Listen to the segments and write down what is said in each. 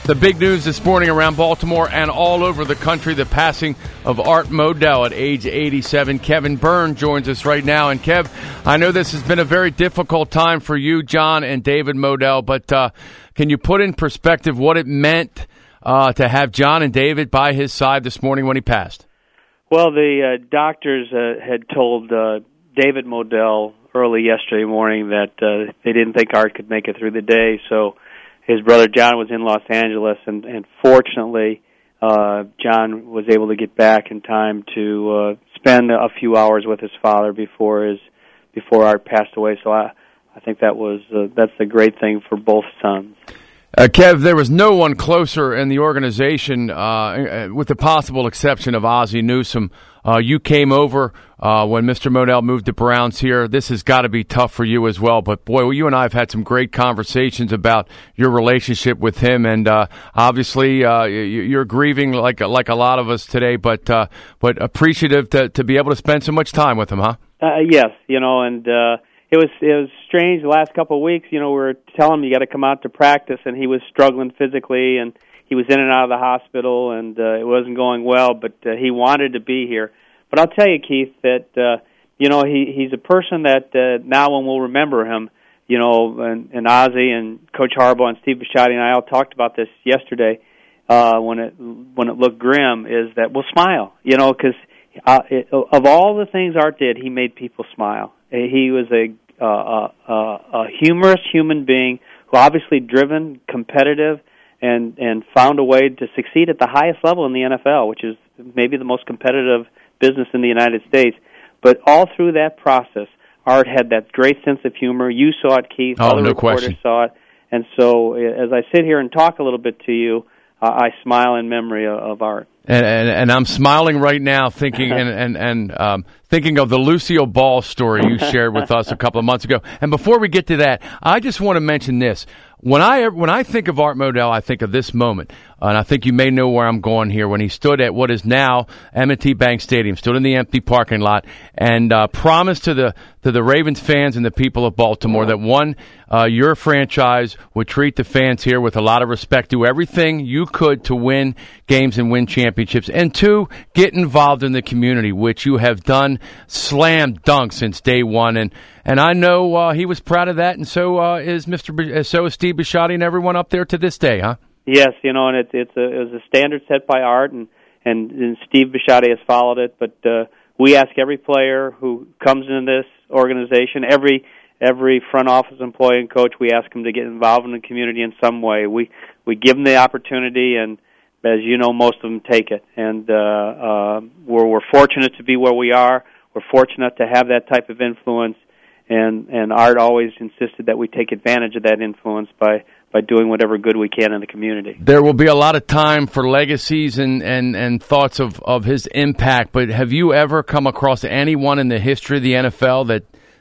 The big news this morning around Baltimore and all over the country, the passing of Art Modell at age 87. Kevin Byrne joins us right now. And Kev, I know this has been a very difficult time for you, John, and David Modell, but can you put in perspective what it meant to have John and David by his side this morning when he passed? Well, the doctors had told David Modell early yesterday morning that they didn't think Art could make it through the day, so his brother John was in Los Angeles, and fortunately, John was able to get back in time to spend a few hours with his father before Art passed away. So I think that's the great thing for both sons. Kev, there was no one closer in the organization, with the possible exception of Ozzie Newsome. You came over when Mr. Modell moved the Browns here. This has got to be tough for you as well. But, boy, you and I have had some great conversations about your relationship with him. And obviously you're grieving like a lot of us today, but appreciative to be able to spend so much time with him, huh? Yes, and it was strange the last couple of weeks. We were telling him you got to come out to practice, and he was struggling physically, and he was in and out of the hospital, and it wasn't going well, but he wanted to be here. But I'll tell you, Keith, that he's a person that now when we'll remember him, and Ozzie and Coach Harbaugh and Steve Bisciotti and I all talked about this yesterday when it looked grim, is that we'll smile, because of all the things Art did, he made people smile. He was a humorous human being who obviously driven, competitive, and found a way to succeed at the highest level in the NFL, which is maybe the most competitive business in the United States. But all through that process, Art had that great sense of humor. You saw it, Keith. Oh, other no reporters question. saw it. And so as I sit here and talk a little bit to you, I smile in memory of Art. And I'm smiling right now, thinking thinking of the Lucille Ball story you shared with us a couple of months ago. And before we get to that, I just want to mention this: when I think of Art Modell, I think of this moment, and I think you may know where I'm going here. When he stood at what is now M&T Bank Stadium, stood in the empty parking lot, and promised to the Ravens fans and the people of Baltimore that one, your franchise would treat the fans here with a lot of respect, do everything you could to win games and win championships, and two, get involved in the community, which you have done slam dunk since day one. And I know he was proud of that, and so is Steve Bisciotti and everyone up there to this day, huh? Yes, and it was a standard set by Art, and Steve Bisciotti has followed it. But we ask every player who comes into this organization, every front office employee and coach, we ask them to get involved in the community in some way. We give them the opportunity, and as you know, most of them take it. And we're fortunate to be where we are. We're fortunate to have that type of influence, and Art always insisted that we take advantage of that influence by doing whatever good we can in the community. There will be a lot of time for legacies and thoughts of his impact, but have you ever come across anyone in the history of the NFL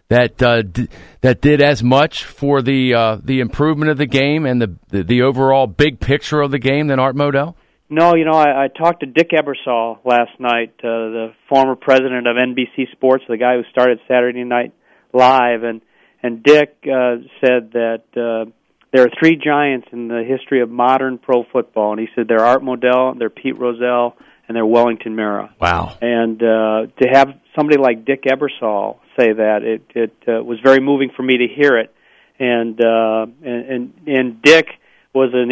that did as much for the improvement of the game and the overall big picture of the game than Art Modell? No, I talked to Dick Ebersol last night, the former president of NBC Sports, the guy who started Saturday Night Live, and Dick said that there are three giants in the history of modern pro football, and he said they're Art Modell, they're Pete Rozelle, and they're Wellington Mara. Wow! And to have somebody like Dick Ebersol say that, it was very moving for me to hear it. And Dick was an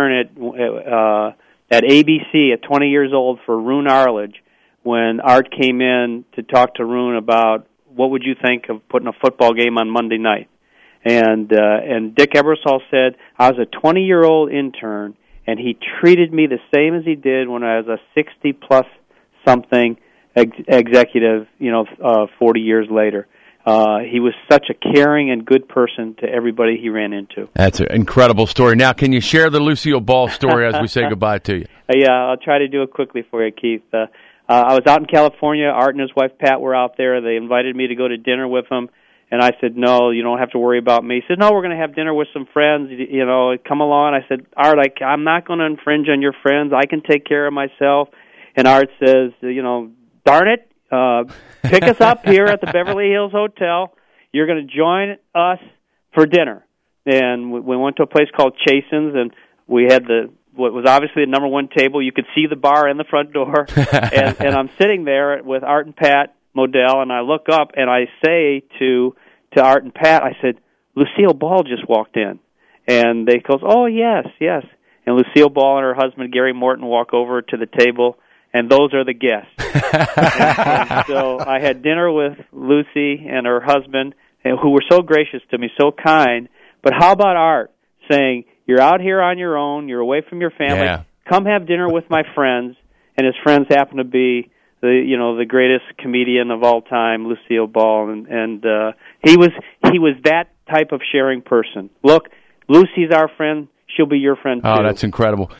intern at ABC at 20 years old for Roone Arledge when Art came in to talk to Roone about what would you think of putting a football game on Monday night. And Dick Ebersol said, I was a 20-year-old intern, and he treated me the same as he did when I was a 60-plus-something executive, 40 years later. He was such a caring and good person to everybody he ran into. That's an incredible story. Now, can you share the Lucille Ball story as we say goodbye to you? Yeah, I'll try to do it quickly for you, Keith. I was out in California. Art and his wife, Pat, were out there. They invited me to go to dinner with them. And I said, no, you don't have to worry about me. He said, no, we're going to have dinner with some friends. Come along. I said, Art, I'm not going to infringe on your friends. I can take care of myself. And Art says, darn it, pick us up here at the Beverly Hills Hotel. You're going to join us for dinner. And we went to a place called Chasen's, and we had the what was obviously the number one table. You could see the bar and the front door, and I'm sitting there with Art and Pat Modell, and I look up and I say to Art and Pat, I said, Lucille Ball just walked in, and they goes, oh yes. And Lucille Ball and her husband Gary Morton walk over to the table, and those are the guests. and so I had dinner with Lucy and her husband, who were so gracious to me, so kind. But how about Art saying, you're out here on your own, you're away from your family, come have dinner with my friends, and his friends happen to be the greatest comedian of all time, Lucille Ball, and he was that type of sharing person. Look, Lucy's our friend. She'll be your friend, too. Oh, that's incredible.